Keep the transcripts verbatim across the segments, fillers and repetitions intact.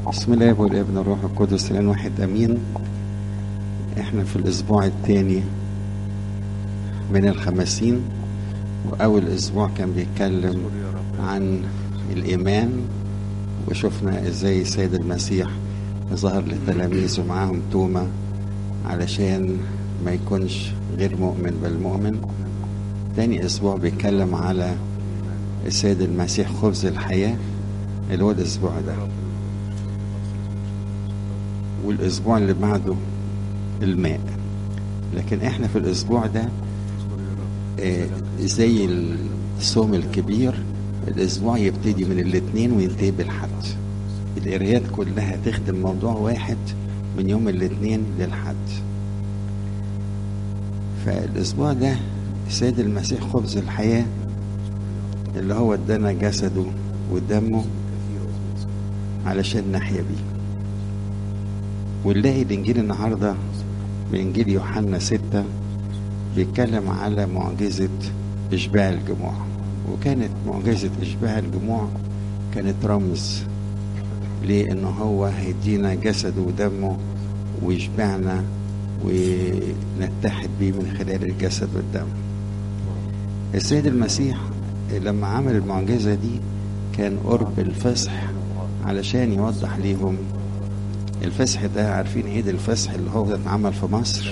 بسم الله والابن والروح القدس الان واحد امين. احنا في الاسبوع الثاني من الخمسين، واول اسبوع كان بيتكلم عن الايمان، وشفنا ازاي السيد المسيح ظهر للتلاميذ ومعاهم توما علشان ما يكونش غير مؤمن بل مؤمن. تاني اسبوع بيتكلم على السيد المسيح خبز الحياة اللي هو الاسبوع ده، والاسبوع اللي بعده الماء. لكن احنا في الاسبوع ده آه زي الصوم الكبير، الاسبوع يبتدي من الاثنين وينتهي بالحد. القرايات كلها تخدم موضوع واحد من يوم الاثنين للحد. فالاسبوع ده السيد المسيح خبز الحياة اللي هو ادانا جسده ودمه علشان نحيا بيه. ونلاقي الانجيل النهارده من انجيل يوحنا ستة بيتكلم على معجزة اشباع الجموع. وكانت معجزة اشباع الجموع كانت رمز لأنه هو هيدينا جسده ودمه ويشبعنا ونتحد بيه من خلال الجسد والدم. السيد المسيح لما عمل المعجزة دي كان قرب الفصح علشان يوضح ليهم الفصح ده. عارفين عيد الفصح اللي هو اتعمل في مصر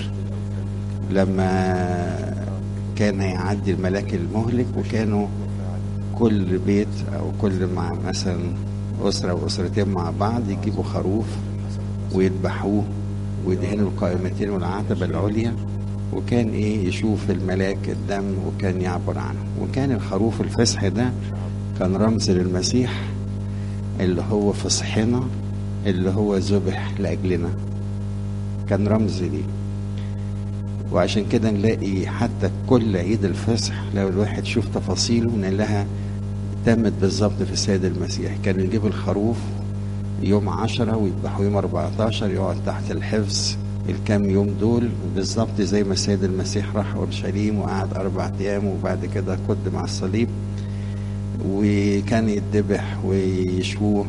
لما كان هيعدي الملاك المهلك، وكانوا كل بيت او كل مع مثلا اسره واسرتين مع بعض يجيبوا خروف ويذبحوه ويدهنوا القائمتين والعتبه العليا، وكان ايه يشوف الملاك الدم وكان يعبر عنه. وكان الخروف الفصح ده كان رمز للمسيح اللي هو فصحنا، اللي هو ذبح لأجلنا، كان رمز ليه. وعشان كده نلاقي حتى كل عيد الفصح لو الواحد شوف تفاصيله نلاقيها تمت بالظبط في السيد المسيح. كان يجيب الخروف يوم عشرة ويذبحوا يوم أربعتاشر، يقعد تحت الحفظ الكام يوم دول بالظبط زي ما السيد المسيح راح اورشليم وقعد أربع أيام وبعد كده قد مع الصليب. وكان يتذبح ويشوه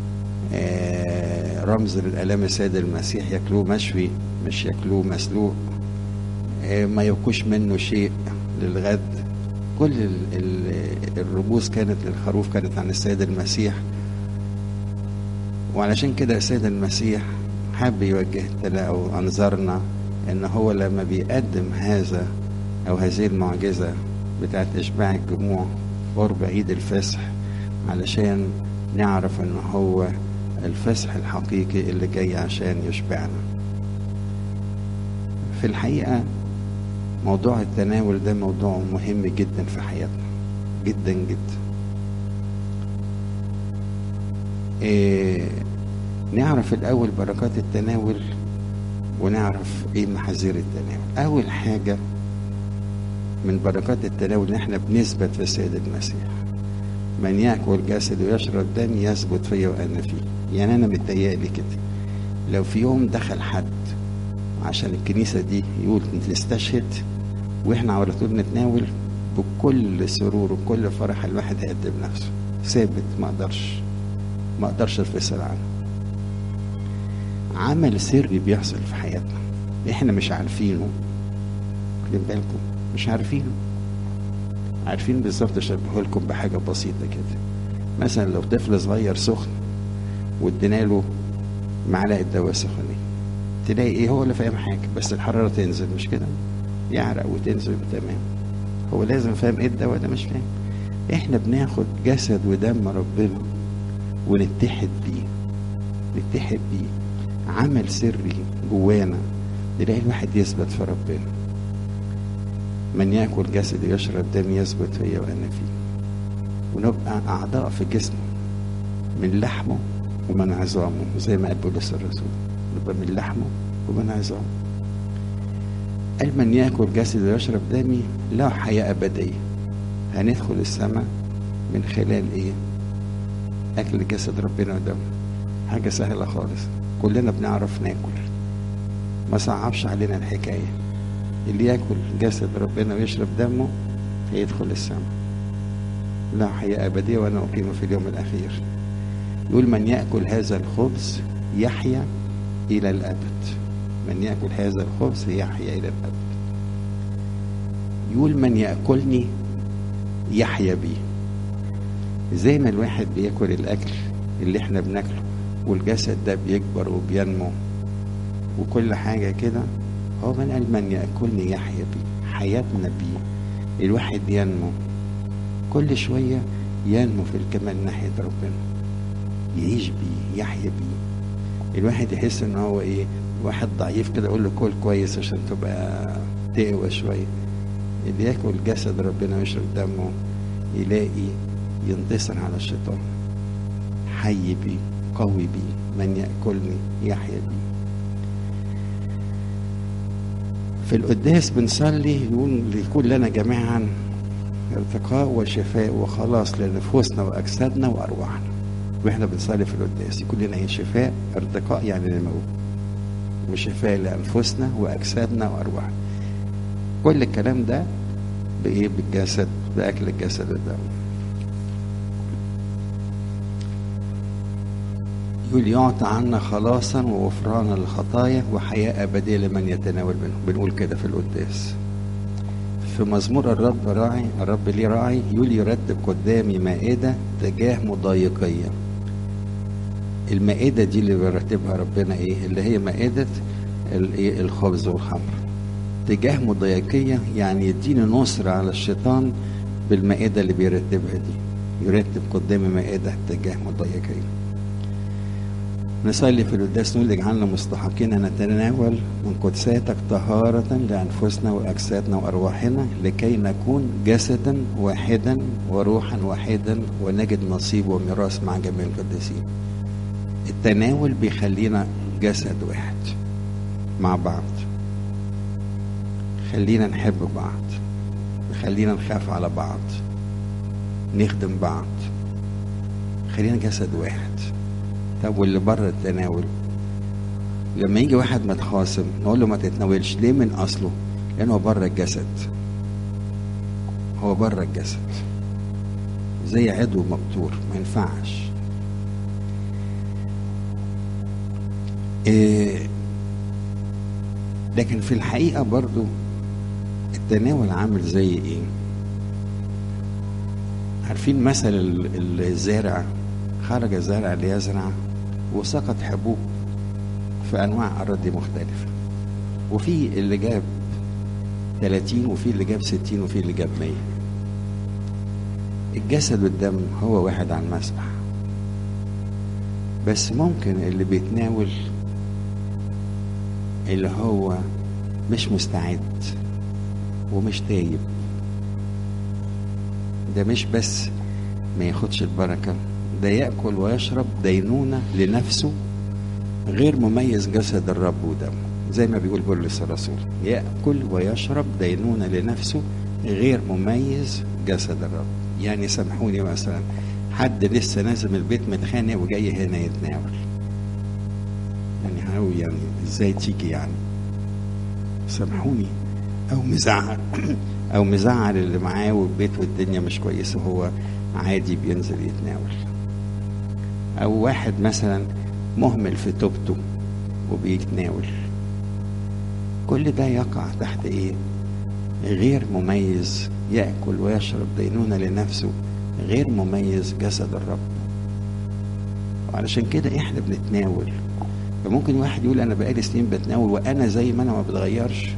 آه رمز للآلام السيد المسيح، ياكلوه مشوي مش ياكلوه مسلوق، آه ما يوكوش منه شيء للغد. كل ال ال الرموز كانت للخروف كانت عن السيد المسيح. وعلشان كده السيد المسيح حب يوجه أو أنظرنا إن هو لما بيقدم هذا أو هذه المعجزة بتاعت إشباع الجموع قرب عيد الفصح علشان نعرف إن هو الفصح الحقيقي اللي جاي عشان يشبعنا. في الحقيقة موضوع التناول ده موضوع مهم جدا في حياتنا جدا جدا. إيه نعرف الأول بركات التناول ونعرف إيه محاذير التناول. أول حاجة من بركات التناول إن إحنا بنثبت في السيد المسيح. من يأكل جسد ويشرب دم يثبت فيه وأنا فيه. يعني أنا متهيألي كده لو في يوم دخل حد عشان الكنيسة دي يقول نستشهد وإحنا على طول نتناول بكل سرور وكل فرح، الواحد هيقدم نفسه ثابت، ما أقدرش ما أقدرش أنفصل عنه. عمل سري بيحصل في حياتنا إحنا مش عارفينه، خلي بالكم مش عارفينه. عارفين بالظبط. أشبهه لكم بحاجة بسيطة كده. مثلا لو طفل صغير سخن وادينا له معلقة دواء سخونية، تلاقي ايه هو اللي فاهم حاجة بس الحرارة تنزل، مش كده؟ يعرق وتنزل تمام. هو لازم فاهم ايه الدواء ده؟ مش فاهم. احنا بناخد جسد ودم ربنا ونتحد بيه نتحد بيه عمل سري جوانا، نلاقي الواحد يثبت في ربنا. من يأكل جسد يشرب دم يثبت فيا وأنا فيه. ونبقى أعضاء في جسمه من لحمه ومن عظامه زي ما قال بولس الرسول، نبقى من لحمه ومن عظامه. قال من يأكل جسد ويشرب دمي له حياة أبدية. هندخل السماء من خلال إيه؟ أكل جسد ربنا ودمه. حاجة سهلة خالص، كلنا بنعرف ناكل، ما صعبش علينا الحكاية. اللي ياكل جسد ربنا ويشرب دمه هيدخل السماء لا حياة أبدية وأنا أقيمه في اليوم الأخير. يقول من يأكل هذا الخبز يحيا إلى الأبد. من يأكل هذا الخبز يحيا إلى الأبد. يقول من يأكلني يحيا بي. زي ما الواحد بياكل الأكل اللي احنا بناكله والجسد ده بيكبر وبينمو وكل حاجة كده، هو من قال من يأكلني يحيا بي. حياتنا بيه. الواحد ينمو كل شوية، ينمو في الكمال ناحية ربنا، يعيش بيه، يحيا بيه. الواحد يحس ان هو ايه، واحد ضعيف كده اقول له كل كويس عشان تبقى تقوى شوية. اللي ياكل جسد ربنا ويشرب دمه يلاقي ينتصر على الشيطان، حي بيه، قوي بيه. من يأكلني يحيا بيه. في القداس بنصلي يقول ليكون لنا جميعا ارتقاء وشفاء وخلاص لنفوسنا واجسادنا وارواحنا. واحنا بنصلي في القداس يكون لنا ايه؟ شفاء، ارتقاء يعني نمو، وشفاء لانفسنا واجسادنا وارواحنا. كل الكلام ده بايه؟ بالجسد، باكل الجسد والدم. يقول يعطى عنا خلاصا وغفرانا للخطايا وحياة أبدية لمن يتناول منه. بنقول كده في القداس. في مزمور الرب راعي، الرب لي راعي، يقول يرتب قدامي مائدة تجاه مضايقية. المائدة دي اللي بيرتبها ربنا ايه؟ اللي هي مائدة الخبز والخمر. تجاه مضايقية يعني يديني نصر على الشيطان بالمائدة اللي بيرتبها دي. يرتب قدامي مائدة تجاه مضايقية. نصلي في القداس نقول اجعلنا مستحقين ان نتناول من قدساتك طهارة لأنفسنا وأجسادنا وأرواحنا لكي نكون جسدا واحدا وروحا واحدا ونجد نصيب وميراث مع جميع القديسين. التناول بيخلينا جسد واحد مع بعض، خلينا نحب بعض، خلينا نخاف على بعض، نخدم بعض، خلينا جسد واحد. طب واللي بره التناول، لما يجي واحد متخاصم نقول له ما تتناولش. ليه؟ من اصله لانه بره الجسد. هو بره الجسد زي عضو مبتور، ما ينفعش. إيه لكن في الحقيقة برضو التناول عامل زي ايه؟ عارفين مثل الزارع؟ خرج الزارع ليزرع وسقط حبوب في انواع اراضي مختلفه، وفي اللي جاب ثلاثين وفي اللي جاب ستين وفي اللي جاب مية. الجسد والدم هو واحد على المسبح، بس ممكن اللي بيتناول اللي هو مش مستعد ومش تايب، ده مش بس ما ياخدش البركه، ده يأكل ويشرب دينونة لنفسه غير مميز جسد الرب ودمه. زي ما بيقول بولس الرسول، يأكل ويشرب دينونة لنفسه غير مميز جسد الرب. يعني سامحوني، مثلا حد لسه نازل من البيت متخانق وجاي هنا يتناول، يعني هاو يعني ازاي تيجي يعني؟ سامحوني. او مزعل او مزعل اللي معاه والبيت والدنيا مش كويسه، هو عادي بينزل يتناول. او واحد مثلا مهمل في توبته وبيتناول. كل ده يقع تحت ايه؟ غير مميز، يأكل ويشرب دينونة لنفسه غير مميز جسد الرب. وعلشان كده احنا بنتناول. فممكن واحد يقول انا بقالي سنين بتناول وانا زي ما انا ما بتغيرش.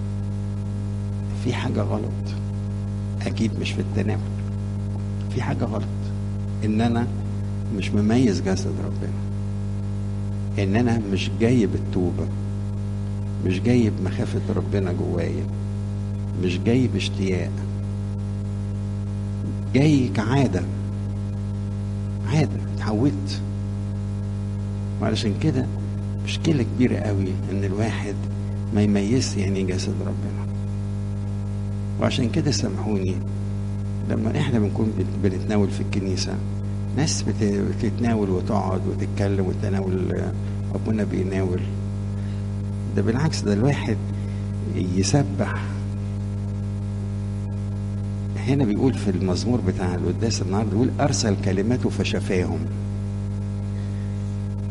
في حاجة غلط، اكيد مش في التناول، في حاجة غلط ان انا مش مميز جسد ربنا، ان انا مش جايب التوبة، مش جايب مخافة ربنا جوايا، مش جايب اشتياق، جاي كعادة، عادة اتعودت. وعلشان كده مشكلة كبيرة قوي ان الواحد ما يميز يعني جسد ربنا. وعشان كده سامحوني لما احنا بنكون بنتناول في الكنيسة، ناس بتتناول وتقعد وتتكلم وتناول ابونا بيناول، ده بالعكس، ده الواحد يسبح. هنا بيقول في المزمور بتاع القداس النهارده، بيقول ارسل كلماته فشفاهم.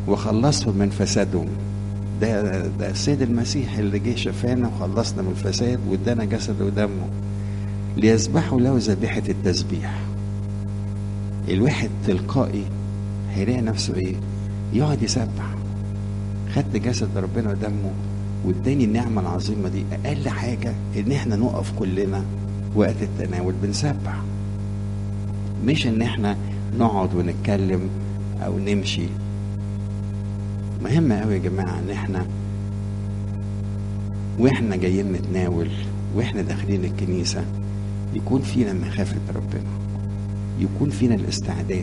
وخلصهم من فسادهم. ده ده السيد المسيح اللي جه شفانا وخلصنا من الفساد وادانا جسده ودمه ليذبحوا له ذبيحة التسبيح. الواحد تلقائي هيلاقي نفسه ايه؟ يقعد يسبح. خدت جسد ربنا ودمه واداني النعمة العظيمة دي، اقل حاجة ان احنا نقف كلنا وقت التناول بنسبح، مش ان احنا نقعد ونتكلم او نمشي. مهم قوي يا جماعة ان احنا واحنا جايين نتناول واحنا داخلين الكنيسة يكون فينا مخافة ربنا، يكون فينا الاستعداد.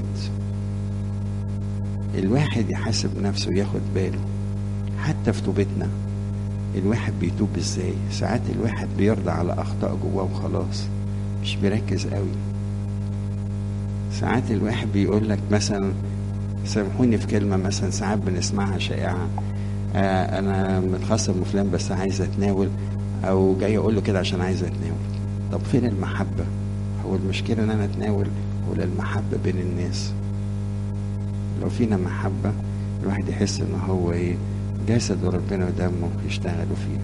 الواحد يحاسب نفسه وياخد باله حتى في توبتنا. الواحد بيتوب ازاي؟ ساعات الواحد بيرضى على اخطاء جواه وخلاص، مش بيركز قوي. ساعات الواحد بيقول لك مثلا، سامحوني في كلمة مثلا ساعات بنسمعها شائعة، آه انا متخاصم فلان بس عايز اتناول، او جاي اقول له كده عشان عايز اتناول. طب فين المحبة؟ هو المشكلة ان انا اتناول ولا المحبة بين الناس؟ لو فينا محبة الواحد يحس ان هو ايه؟ جسد وربنا ودمه يشتغلوا فيه.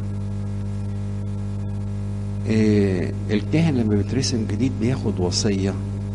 إيه الكاهن لما بيترسم جديد بياخد وصية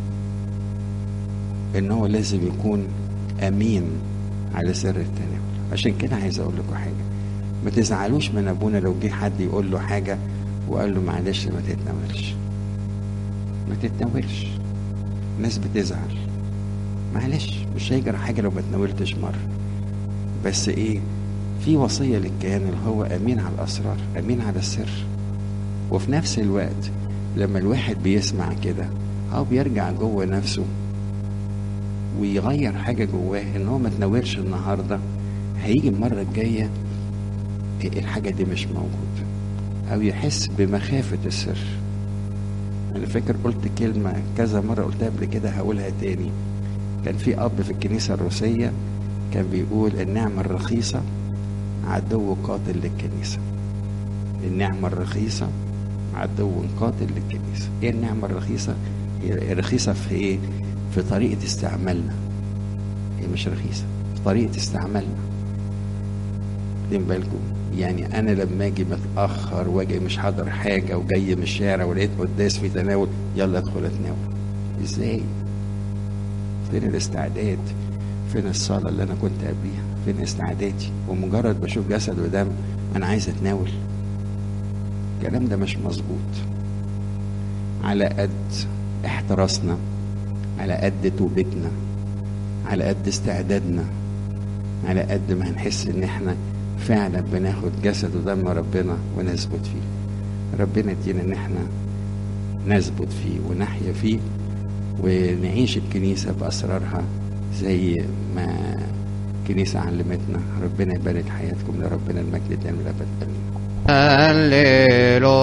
ان هو لازم يكون امين على سر التناول. عشان كده عايز اقول لكم حاجة، ما تزعلوش من ابونا لو جه حد يقول له حاجة وقال له معلش ما تتناولش. ما تتناولش، الناس بتزعل، معلش مش هيجرى حاجة لو ما تناولتش مرة. بس ايه؟ في وصية للكيان اللي هو امين على الاسرار، امين على السر. وفي نفس الوقت لما الواحد بيسمع كده او بيرجع جوه نفسه ويغير حاجة جواه ان هو ما تناولش النهاردة، هيجي المرة الجاية الحاجة دي مش موجودة، او يحس بمخافة السر. انا فاكر قلت كلمة كذا مرة قلتها قبل كده هقولها تاني. كان في اب في الكنيسة الروسية كان بيقول النعمة الرخيصة عدو قاتل للكنيسة. النعمة الرخيصة عدو قاتل للكنيسة. ايه النعمة الرخيصة؟ هي رخيصة في ايه؟ في طريقة استعمالنا. هي مش رخيصة في طريقة استعمالنا. خدين بالكم؟ يعني انا لما اجي متأخر واجي مش حاضر حاجة وجاي من الشارع ولقيت قداس في تناول، يلا ادخل اتناول. ازاي؟ فين الاستعداد؟ فين الصلاة اللي انا كنت قبليها؟ فين استعدادي؟ ومجرد بشوف جسد ودم انا عايز اتناول. الكلام ده مش مظبوط. على قد احتراسنا، على قد توبتنا، على قد استعدادنا، على قد ما هنحس ان احنا فعلا بناخد جسد ودم ربنا ونثبت فيه. ربنا يدينا ان احنا نثبت فيه ونحيا فيه ونعيش الكنيسة بأسرارها زي ما الكنيسة علمتنا. ربنا يبارك حياتكم، لربنا المجد دائما الأبد. آمين.